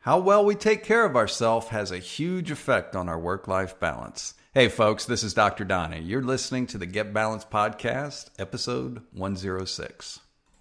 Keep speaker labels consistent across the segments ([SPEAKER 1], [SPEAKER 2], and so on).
[SPEAKER 1] How well we take care of ourselves has a huge effect on our work-life balance. Hey folks, this is Dr. Donnie. You're listening to the Get Balanced Podcast, episode 106.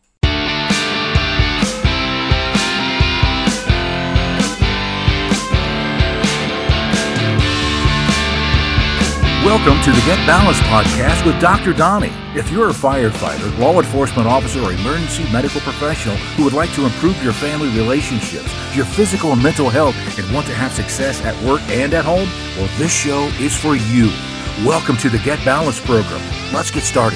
[SPEAKER 2] Welcome to the Get Balanced Podcast with Dr. Donnie. If you're a firefighter, law enforcement officer, or emergency medical professional who would like to improve your family relationships, your physical and mental health, and want to have success at work and at home, well, this show is for you. Welcome to the Get Balanced program. Let's get started.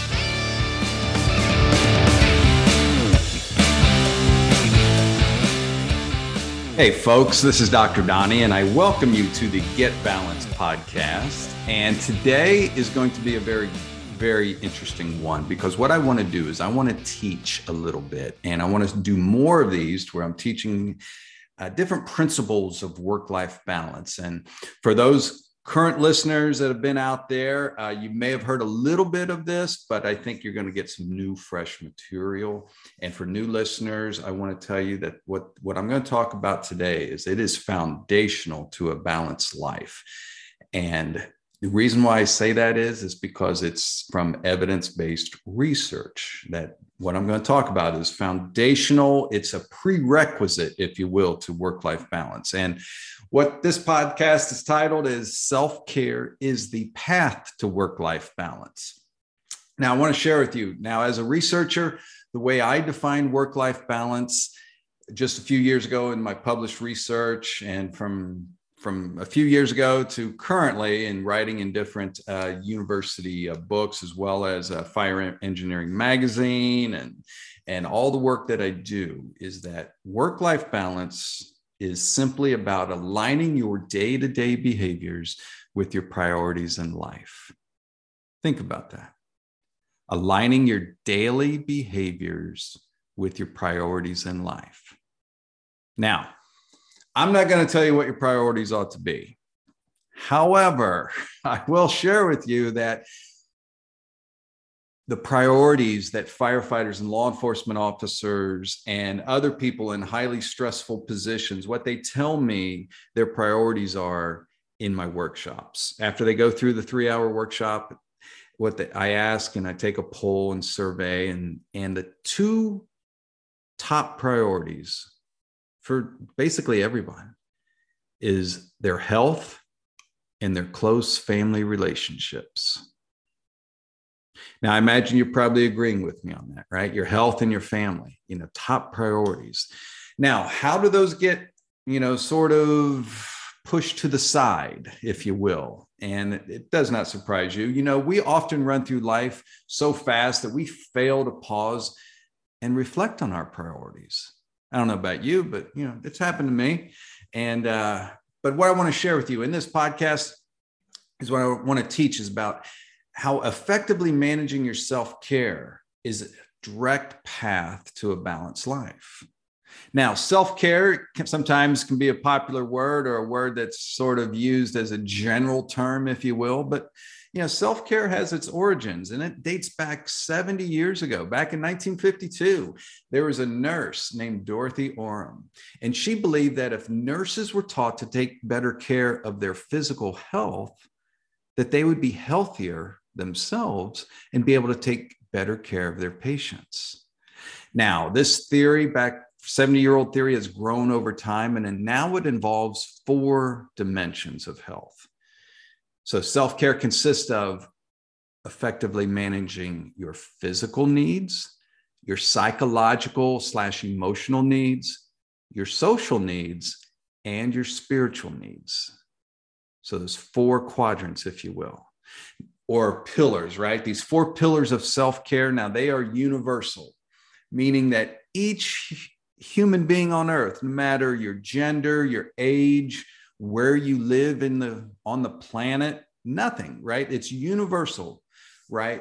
[SPEAKER 1] Hey folks, this is Dr. Donnie, and I welcome you to the Get Balanced Podcast. And today is going to be a very, very interesting one, because what I want to do is I want to teach a little bit, and I want to do more of these where I'm teaching different principles of work-life balance. And for those current listeners that have been out there, you may have heard a little bit of this, but I think you're going to get some new, fresh material. And for new listeners, I want to tell you that what I'm going to talk about today is it is foundational to a balanced life. And the reason why I say that is because it's from evidence-based research that what I'm going to talk about is foundational. It's a prerequisite, if you will, to work-life balance. And what this podcast is titled is Self-Care is the Path to Work-Life Balance. Now, I want to share with you, now as a researcher, the way I define work-life balance just a few years ago in my published research, and from a few years ago to currently in writing in different university books, as well as Fire Engineering Magazine and all the work that I do, is that work-life balance is simply about aligning your day-to-day behaviors with your priorities in life. Think about that. Aligning your daily behaviors with your priorities in life. Now, I'm not going to tell you what your priorities ought to be. However, I will share with you that the priorities that firefighters and law enforcement officers and other people in highly stressful positions, what they tell me their priorities are in my workshops. After they go through the 3-hour workshop, I ask and I take a poll and survey, and the two top priorities for basically everyone is their health and their close family relationships. Now, I imagine you're probably agreeing with me on that, right? Your health and your family, top priorities. Now, how do those get, sort of pushed to the side, if you will? And it does not surprise you. We often run through life so fast that we fail to pause and reflect on our priorities. I don't know about you, but it's happened to me. And but what I want to share with you in this podcast is what I want to teach is about how effectively managing your self-care is a direct path to a balanced life. Now, self-care sometimes can be a popular word, or a word that's sort of used as a general term, if you will. But self-care has its origins, and it dates back 70 years ago. Back in 1952, there was a nurse named Dorothy Oram, and she believed that if nurses were taught to take better care of their physical health, that they would be healthier themselves and be able to take better care of their patients. Now, this theory, 70-year-old theory, has grown over time, and now it involves 4 dimensions of health. So self-care consists of effectively managing your physical needs, your psychological/emotional needs, your social needs, and your spiritual needs. So there's 4 quadrants, if you will, or pillars, right? These 4 pillars of self-care, now they are universal, meaning that each human being on earth, no matter your gender, your age, where you live on the planet, nothing, right? It's universal, right?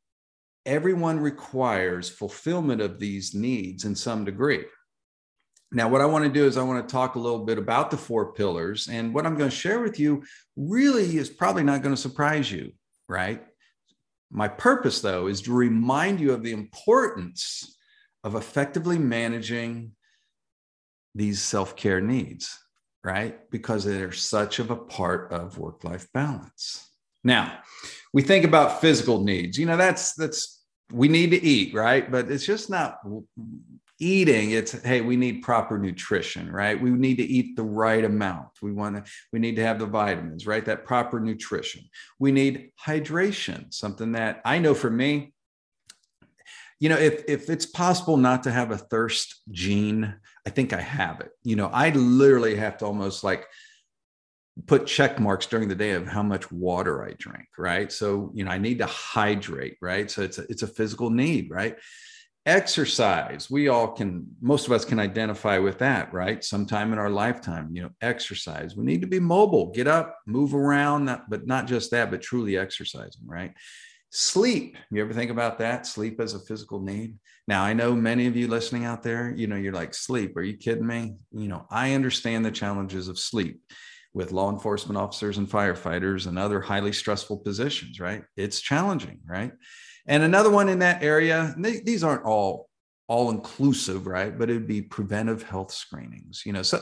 [SPEAKER 1] Everyone requires fulfillment of these needs in some degree. Now, what I want to do is I want to talk a little bit about the 4 pillars, and what I'm going to share with you really is probably not going to surprise you, right? My purpose, though, is to remind you of the importance of effectively managing these self-care needs, right? Because they're such of a part of work-life balance. Now, we think about physical needs. That's we need to eat, right? But it's just not eating. It's, hey, we need proper nutrition, right? We need to eat the right amount. We need to have the vitamins, right? That proper nutrition. We need hydration, something that I know for me, if it's possible not to have a thirst gene, I think I have it. I literally have to almost like put check marks during the day of how much water I drink, right? So, I need to hydrate, right? So it's a physical need, right? Exercise, most of us can identify with that, right? Sometime in our lifetime, exercise. We need to be mobile, get up, move around, but not just that, but truly exercising, right? Sleep. You ever think about that? Sleep as a physical need. Now, I know many of you listening out there, you're like, sleep, are you kidding me? I understand the challenges of sleep with law enforcement officers and firefighters and other highly stressful positions, right? It's challenging, right? And another one in that area, these aren't all inclusive, right? But it'd be preventive health screenings,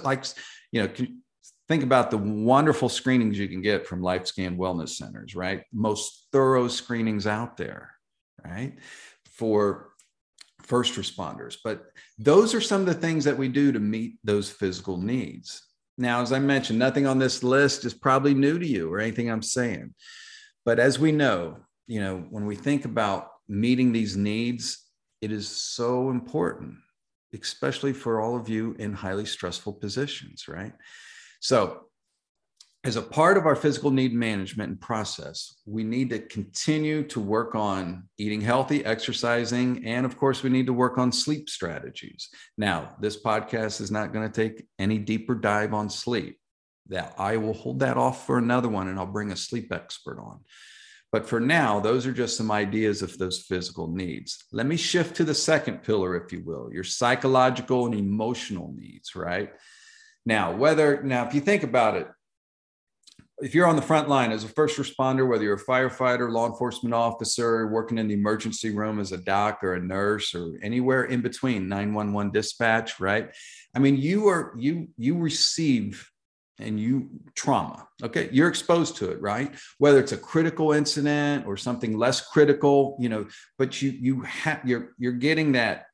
[SPEAKER 1] think about the wonderful screenings you can get from LifeScan wellness centers, right? Most thorough screenings out there, right? For first responders. But those are some of the things that we do to meet those physical needs. Now, as I mentioned, nothing on this list is probably new to you or anything I'm saying. But as we know, when we think about meeting these needs, it is so important, especially for all of you in highly stressful positions, right? So as a part of our physical need management and process, we need to continue to work on eating healthy, exercising, and of course, we need to work on sleep strategies. Now, this podcast is not going to take any deeper dive on sleep. That I will hold that off for another one, and I'll bring a sleep expert on. But for now, those are just some ideas of those physical needs. Let me shift to the second pillar, if you will, your psychological and emotional needs, right? Now, if you think about it, if you're on the front line as a first responder, whether you're a firefighter, law enforcement officer, working in the emergency room as a doc or a nurse or anywhere in between 911 dispatch, right? I mean, you receive trauma. Okay. You're exposed to it, right? Whether it's a critical incident or something less critical, but you're getting that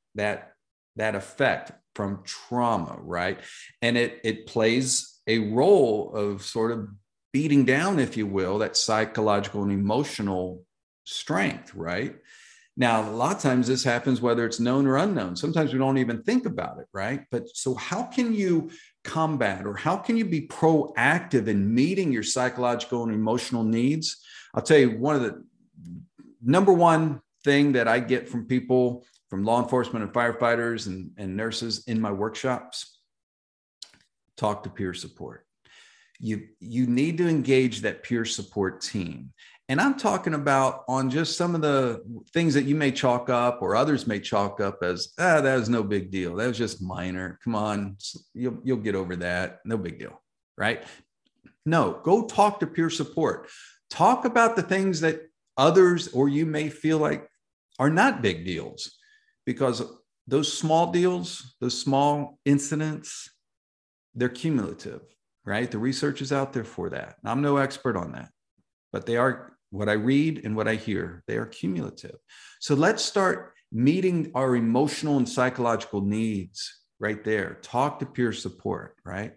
[SPEAKER 1] effect from trauma, right? And it plays a role of sort of beating down, if you will, that psychological and emotional strength, right? Now, a lot of times this happens whether it's known or unknown. Sometimes we don't even think about it, right? But so how can you combat, or how can you be proactive in meeting your psychological and emotional needs? I'll tell you, one of the number one thing that I get from people, from law enforcement and firefighters and nurses in my workshops, talk to peer support. You need to engage that peer support team. And I'm talking about on just some of the things that you may chalk up or others may chalk up as, that was no big deal. That was just minor. Come on, you'll get over that. No big deal, right? No, go talk to peer support. Talk about the things that others or you may feel like are not big deals, because those small deals, those small incidents, they're cumulative, right? The research is out there for that. I'm no expert on that, but they are, what I read and what I hear, they are cumulative. So let's start meeting our emotional and psychological needs right there. Talk to peer support, right?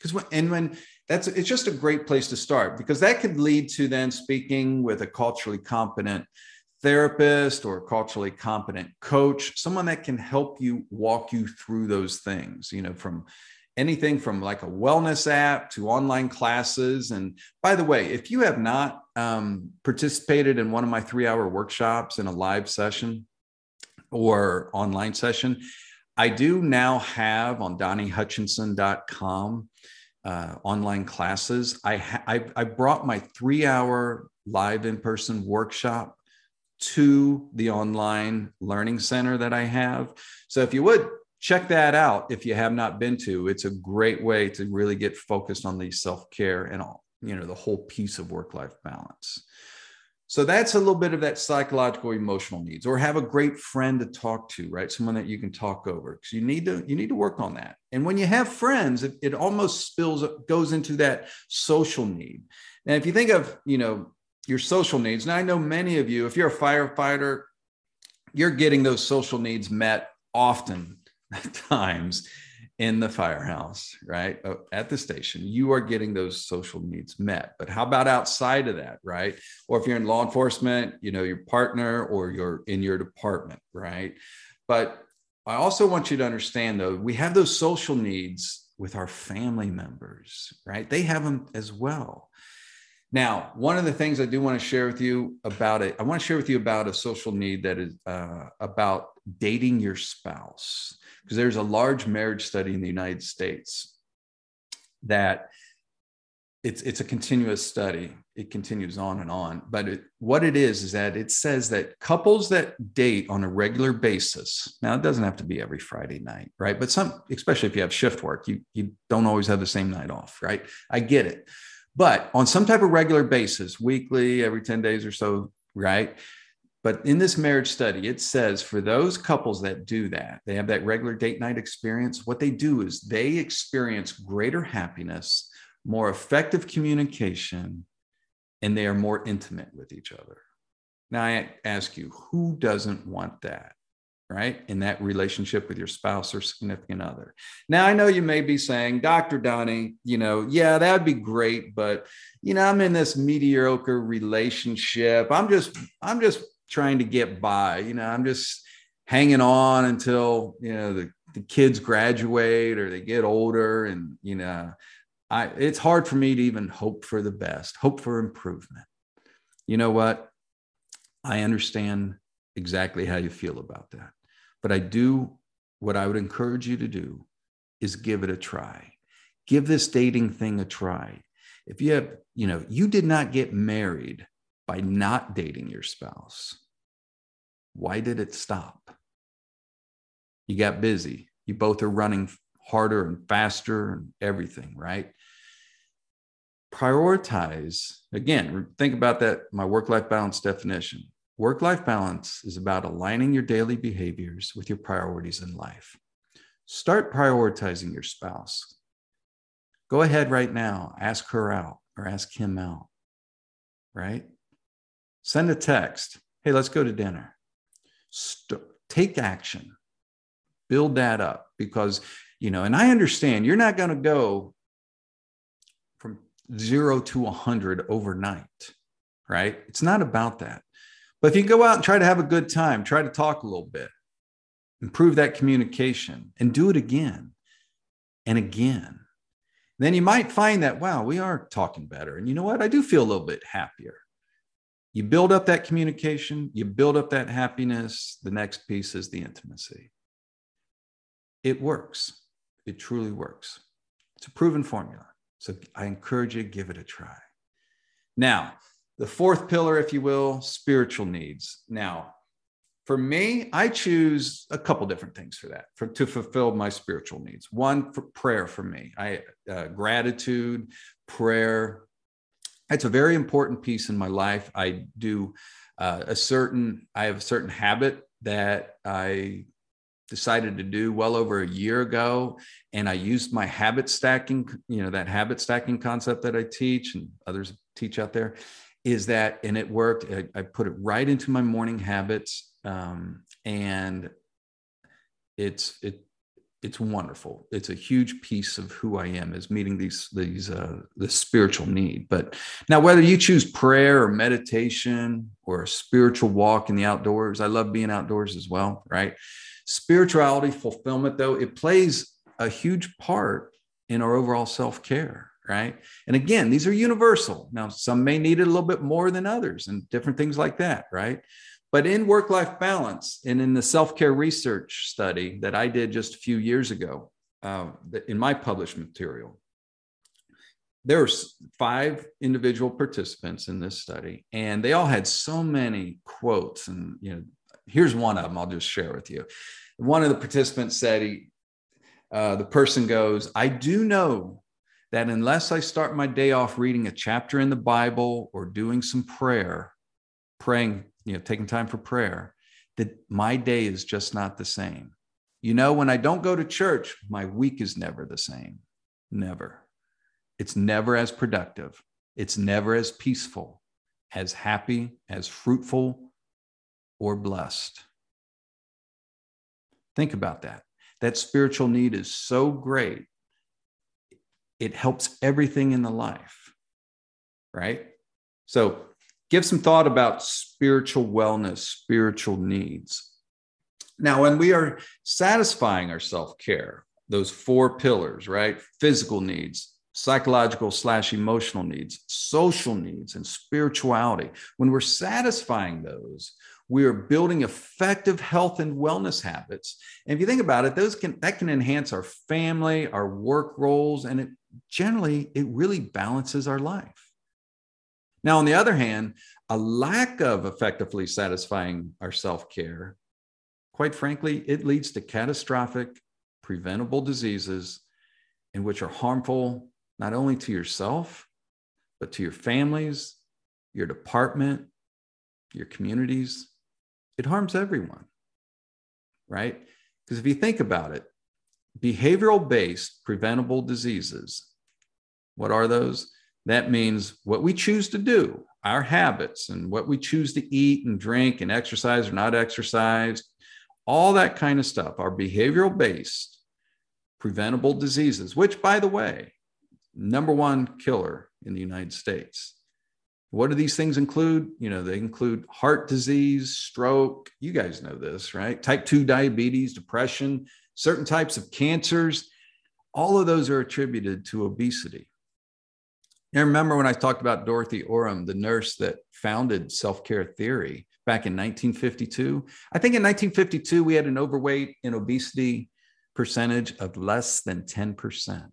[SPEAKER 1] It's just a great place to start, because that could lead to then speaking with a culturally competent therapist or culturally competent coach, someone that can help you walk you through those things, from anything from like a wellness app to online classes. And by the way, if you have not participated in one of my 3-hour workshops in a live session or online session, I do now have on DonnieHutchinson.com online classes. I brought my 3-hour live in-person workshop to the online learning center that I have. So if you would, check that out if you have not been to. It's a great way to really get focused on the self-care and all, the whole piece of work-life balance. So that's a little bit of that psychological, emotional needs, or have a great friend to talk to, right? Someone that you can talk over, because you need to work on that. And when you have friends, it almost goes into that social need. Now, if you think of, your social needs, and I know many of you, if you're a firefighter, you're getting those social needs met often times in the firehouse, right? At the station, you are getting those social needs met. But how about outside of that, right? Or if you're in law enforcement, your partner, or you're in your department, right? But I also want you to understand, though, we have those social needs with our family members, right? They have them as well. Now, one of the things I do want to share with you about it, I want to share with you about a social need that is about dating your spouse, because there's a large marriage study in the United States that it's a continuous study. It continues on and on. But what it is that it says that couples that date on a regular basis, now it doesn't have to be every Friday night, right? But especially if you have shift work, you don't always have the same night off, right? I get it. But on some type of regular basis, weekly, every 10 days or so, right? But in this marriage study, it says for those couples that do that, they have that regular date night experience, what they do is they experience greater happiness, more effective communication, and they are more intimate with each other. Now, I ask you, who doesn't want that? Right? In that relationship with your spouse or significant other. Now, I know you may be saying, Dr. Donnie, yeah, that'd be great, but, I'm in this mediocre relationship. I'm just trying to get by, I'm just hanging on until, the kids graduate or they get older. And, it's hard for me to even hope for the best, hope for improvement. You know what? I understand exactly how you feel about that. But what I would encourage you to do is give it a try. Give this dating thing a try. If you have, you did not get married by not dating your spouse. Why did it stop? You got busy. You both are running harder and faster and everything, right? Prioritize. Again, think about that, my work-life balance definition. Work-life balance is about aligning your daily behaviors with your priorities in life. Start prioritizing your spouse. Go ahead right now, ask her out or ask him out, right? Send a text. Hey, let's go to dinner. Take action. Build that up because, and I understand you're not going to go from 0 to 100 overnight, right? It's not about that. But if you go out and try to have a good time, try to talk a little bit, improve that communication, and do it again and again, then you might find that, wow, we are talking better. And you know what? I do feel a little bit happier. You build up that communication, you build up that happiness. The next piece is the intimacy. It works. It truly works. It's a proven formula. So I encourage you to give it a try. Now, the fourth pillar, if you will, spiritual needs. Now, for me, I choose a couple different things for that, to fulfill my spiritual needs. One, for prayer for me. Gratitude, prayer. It's a very important piece in my life. I do I have a certain habit that I decided to do well over a year ago. And I used my habit stacking, that habit stacking concept that I teach and others teach out there. And it worked. I put it right into my morning habits, and it's wonderful. It's a huge piece of who I am, is meeting this spiritual need. But now, whether you choose prayer or meditation or a spiritual walk in the outdoors, I love being outdoors as well, right? Spirituality, fulfillment, though, it plays a huge part in our overall self-care. Right. And again, these are universal. Now, some may need it a little bit more than others and different things like that. Right. But in work-life balance and in the self-care research study that I did just a few years ago, in my published material, there were 5 individual participants in this study, and they all had so many quotes. And, here's one of them I'll just share with you. One of the participants said, the person goes, "I do know that unless I start my day off reading a chapter in the Bible or doing some prayer, praying, taking time for prayer, that my day is just not the same. When I don't go to church, my week is never the same. Never. It's never as productive. It's never as peaceful, as happy, as fruitful, or blessed. Think about that. That spiritual need is so great. It helps everything in the life, right? So give some thought about spiritual wellness, spiritual needs. Now, when we are satisfying our self-care, those 4 pillars, right? Physical needs, psychological/emotional needs, social needs, and spirituality. When we're satisfying those, we are building effective health and wellness habits. And if you think about it, that can enhance our family, our work roles, and it really balances our life. Now, on the other hand, a lack of effectively satisfying our self-care, quite frankly, it leads to catastrophic, preventable diseases, in which are harmful not only to yourself, but to your families, your department, your communities. It harms everyone, right? Because if you think about it, behavioral-based preventable diseases, what are those? That means what we choose to do, our habits, and what we choose to eat and drink and exercise or not exercise, all that kind of stuff are behavioral-based preventable diseases, which, by the way, #1 killer in the United States. What do these things include? They include heart disease, stroke. You guys know this, right? Type 2 diabetes, depression, certain types of cancers. All of those are attributed to obesity. And remember when I talked about Dorothy Oram, the nurse that founded self-care theory back in 1952? I think in 1952, we had an overweight and obesity percentage of less than 10%.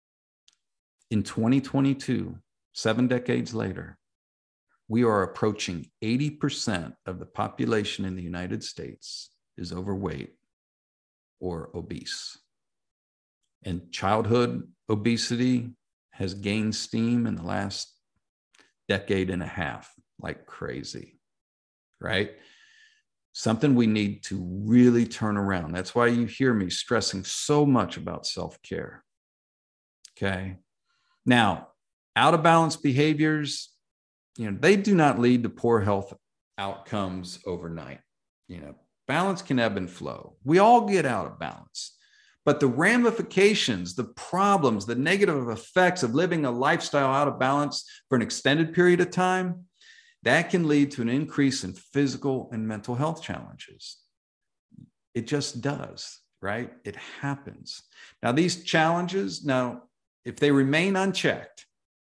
[SPEAKER 1] In 2022, 7 decades later, we are approaching 80% of the population in the United States is overweight or obese. And childhood obesity has gained steam in the last decade and a half, like crazy, right? Something we need to really turn around. That's why you hear me stressing so much about self-care, okay? Now, out of balance behaviors, they do not lead to poor health outcomes overnight. Balance can ebb and flow. We all get out of balance. But the ramifications, the problems, the negative effects of living a lifestyle out of balance for an extended period of time, that can lead to an increase in physical and mental health challenges. It just does, right? It happens. Now, these challenges, if they remain unchecked,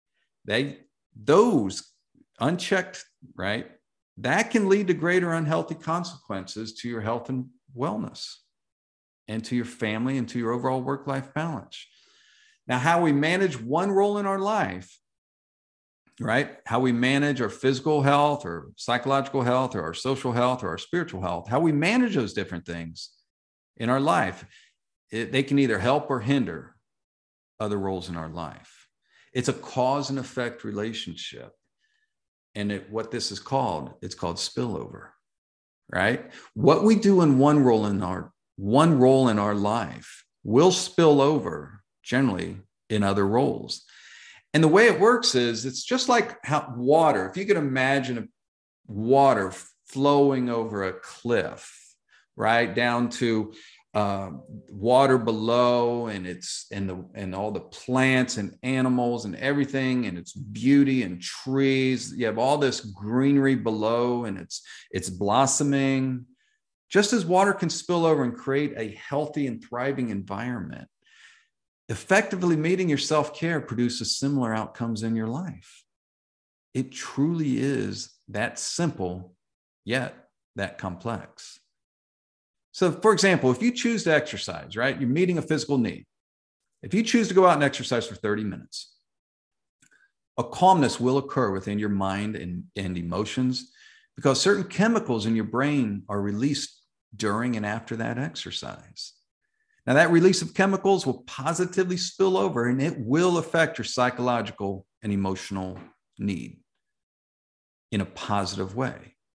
[SPEAKER 1] those unchecked, right, that can lead to greater unhealthy consequences to your health and wellness, and to your family, and to your overall work-life balance. Now, how we manage one role in our life, right? How we manage our physical health or psychological health or our social health or our spiritual health, how we manage those different things in our life, they can either help or hinder other roles in our life. It's a cause and effect relationship. And what this is called, it's called spillover, right? What we do in one role in our life will spill over generally in other roles. And the way it works is it's just like how water, if you could imagine water flowing over a cliff, right, down to water below, and all the plants and animals and everything, and its beauty and trees. You have all this greenery below, and it's blossoming. Just as water can spill over and create a healthy and thriving environment, effectively meeting your self-care produces similar outcomes in your life. It truly is that simple, yet that complex. So, for example, if you choose to exercise, right, you're meeting a physical need. If you choose to go out and exercise for 30 minutes, a calmness will occur within your mind and emotions, because certain chemicals in your brain are released during and after that exercise. Now, that release of chemicals will positively spill over, and it will affect your psychological and emotional need in a positive way.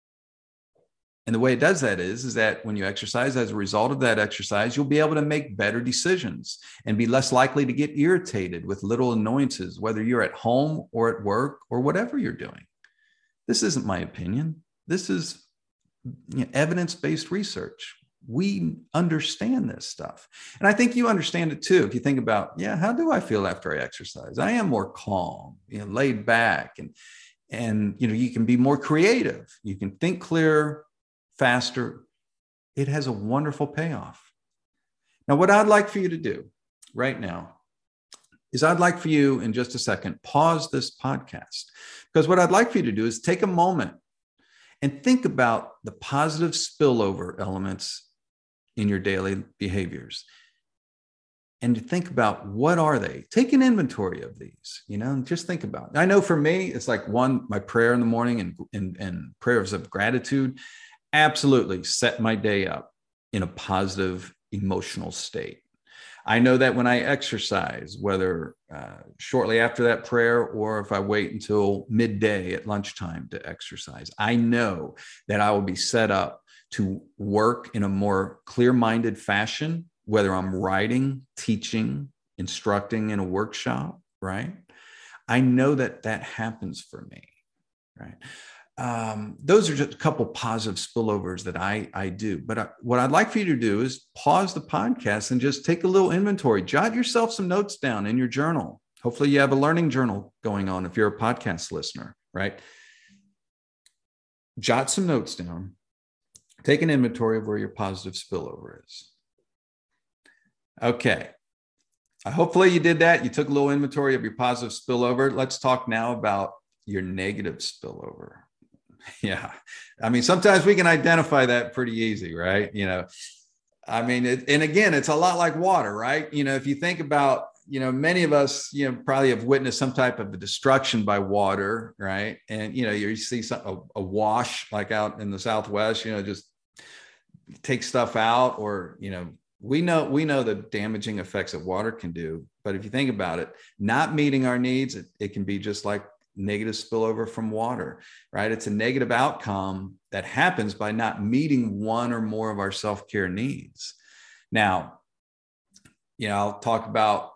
[SPEAKER 1] And the way it does that is that when you exercise, as a result of that exercise, you'll be able to make better decisions and be less likely to get irritated with little annoyances, whether you're at home or at work or whatever you're doing. This isn't my opinion. This is evidence-based research. We understand this stuff. And I think you understand it too. If you think about, how do I feel after I exercise? I am more calm, laid back, and you can be more creative. You can think clearer, faster. It has a wonderful payoff. Now, what I'd like for you to do right now is I'd like for you in just a second, pause this podcast, because what I'd like for you to do is take a moment and think about the positive spillover elements in your daily behaviors. And to think about, what are they? Take an inventory of these, and just think about it. I know for me, it's like my prayer in the morning and prayers of gratitude absolutely set my day up in a positive emotional state. I know that when I exercise, whether shortly after that prayer or if I wait until midday at lunchtime to exercise, I know that I will be set up to work in a more clear-minded fashion, whether I'm writing, teaching, instructing in a workshop, right? I know that happens for me, right? Those are just a couple positive spillovers that I do. But what I'd like for you to do is pause the podcast and just take a little inventory. Jot yourself some notes down in your journal. Hopefully you have a learning journal going on if you're a podcast listener, right? Jot some notes down. Take an inventory of where your positive spillover is. Okay. Hopefully you did that. You took a little inventory of your positive spillover. Let's talk now about your negative spillover. Yeah. I mean, sometimes we can identify that pretty easy, right? I mean, and again, it's a lot like water, right? If you think about, many of us, probably have witnessed some type of a destruction by water, right? And, you see a wash like out in the Southwest, just take stuff out, or, we know the damaging effects that water can do. But if you think about it, not meeting our needs, it can be just like negative spillover from water, right? It's a negative outcome that happens by not meeting one or more of our self-care needs. Now, I'll talk about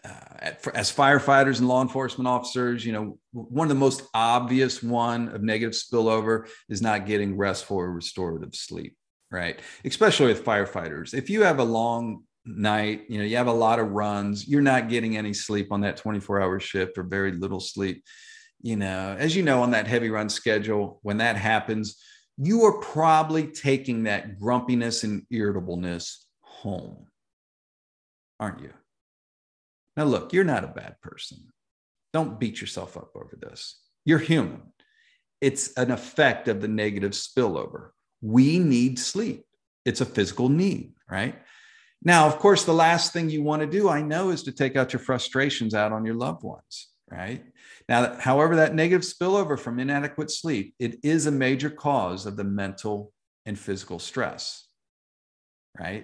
[SPEAKER 1] as firefighters and law enforcement officers, one of the most obvious one of negative spillover is not getting restful or restorative sleep, right? Especially with firefighters. If you have a long night, you have a lot of runs, you're not getting any sleep on that 24-hour shift or very little sleep. As you know, on that heavy run schedule, when that happens, you are probably taking that grumpiness and irritableness home, aren't you? Now, look, you're not a bad person. Don't beat yourself up over this. You're human. It's an effect of the negative spillover. We need sleep. It's a physical need, right? Now, of course, the last thing you want to do, I know, is to take out your frustrations out on your loved ones, right? Now, however, that negative spillover from inadequate sleep, it is a major cause of the mental and physical stress, right?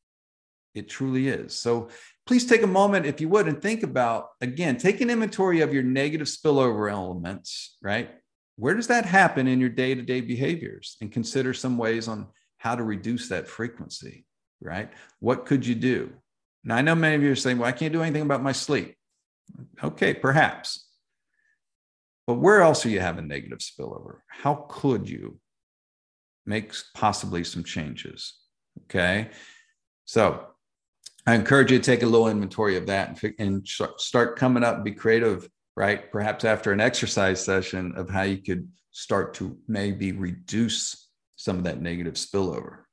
[SPEAKER 1] It truly is. So please take a moment, if you would, and think about, again, take an inventory of your negative spillover elements, right? Where does that happen in your day-to-day behaviors? And consider some ways on how to reduce that frequency, right? What could you do? Now, I know many of you are saying, well, I can't do anything about my sleep. Okay, perhaps. But where else are you having negative spillover? How could you make possibly some changes? Okay. So I encourage you to take a little inventory of that and start coming up and be creative, right? Perhaps after an exercise session of how you could start to maybe reduce some of that negative spillover.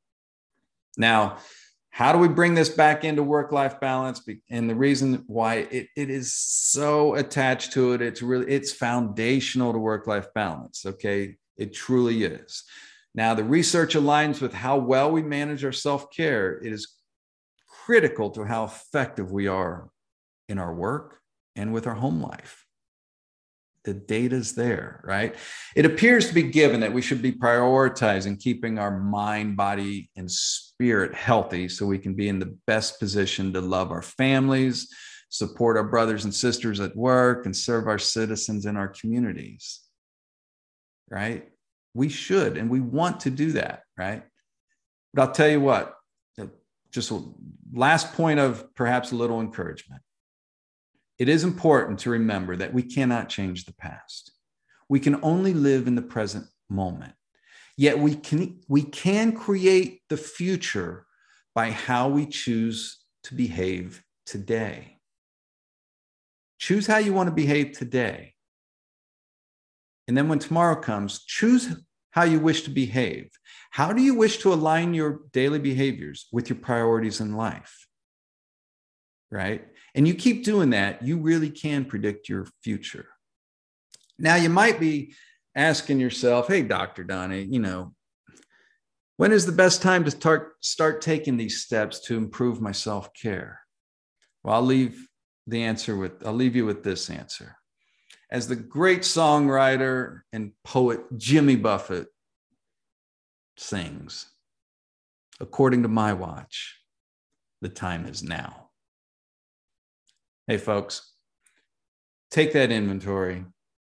[SPEAKER 1] Now, how do we bring this back into work-life balance? And the reason why it is so attached to it, it's foundational to work-life balance. Okay. It truly is. Now, the research aligns with how well we manage our self-care. It is critical to how effective we are in our work and with our home life. The data's there, right? It appears to be given that we should be prioritizing keeping our mind, body, and spirit healthy so we can be in the best position to love our families, support our brothers and sisters at work, and serve our citizens in our communities, right? We should, and we want to do that, right? But I'll tell you what, just a last point of perhaps a little encouragement. It is important to remember that we cannot change the past. We can only live in the present moment. Yet we can create the future by how we choose to behave today. Choose how you want to behave today. And then when tomorrow comes, choose how you wish to behave. How do you wish to align your daily behaviors with your priorities in life? Right? And you keep doing that, you really can predict your future. Now, you might be asking yourself, hey, Dr. Donnie, when is the best time to start taking these steps to improve my self-care? Well, I'll leave you with this answer. As the great songwriter and poet Jimmy Buffett sings, according to my watch, the time is now. Hey, folks, take that inventory.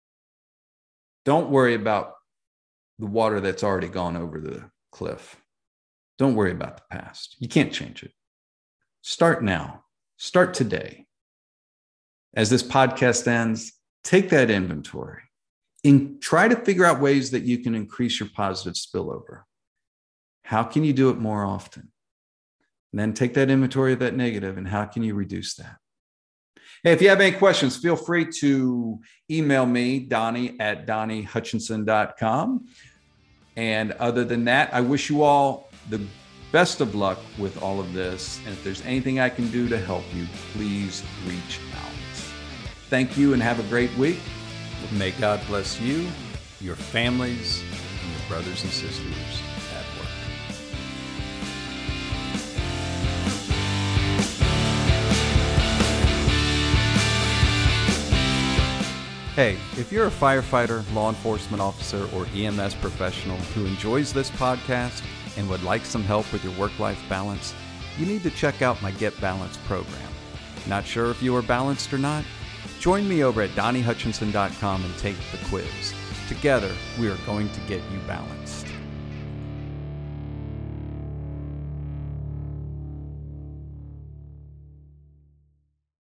[SPEAKER 1] Don't worry about the water that's already gone over the cliff. Don't worry about the past. You can't change it. Start now. Start today. As this podcast ends, take that inventory and try to figure out ways that you can increase your positive spillover. How can you do it more often? And then take that inventory of that negative and how can you reduce that? Hey, if you have any questions, feel free to email me, Donnie at DonnieHutchinson.com. And other than that, I wish you all the best of luck with all of this. And if there's anything I can do to help you, please reach out. Thank you and have a great week. May God bless you, your families, and your brothers and sisters at work. Hey, if you're a firefighter, law enforcement officer, or EMS professional who enjoys this podcast and would like some help with your work-life balance, you need to check out my Get Balanced program. Not sure if you are balanced or not? Join me over at DonnieHutchinson.com and take the quiz. Together, we are going to get you balanced.